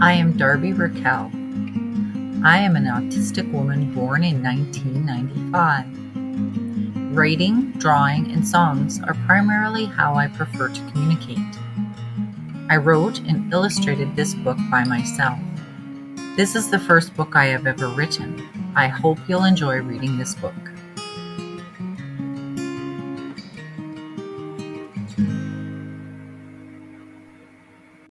I am Darby Raquel. I am an autistic woman born in 1995. Writing, drawing, and songs are primarily how I prefer to communicate. I wrote and illustrated this book by myself. This is the first book I have ever written. I hope you'll enjoy reading this book.